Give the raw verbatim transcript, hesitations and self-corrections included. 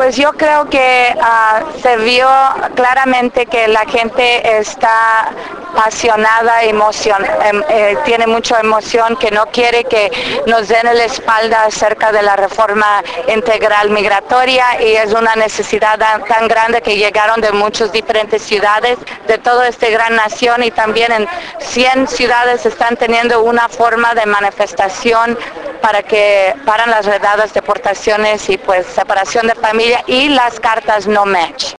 Pues yo creo que uh, se vio claramente que la gente está apasionada, emocion, eh, eh, tiene mucha emoción, que no quiere que nos den la espalda acerca de la reforma integral migratoria, y es una necesidad tan, tan grande que llegaron de muchas diferentes ciudades de toda esta gran nación, y también en cien ciudades están teniendo una forma de manifestación para que paran las redadas, deportaciones y pues separación de familia y las cartas no match.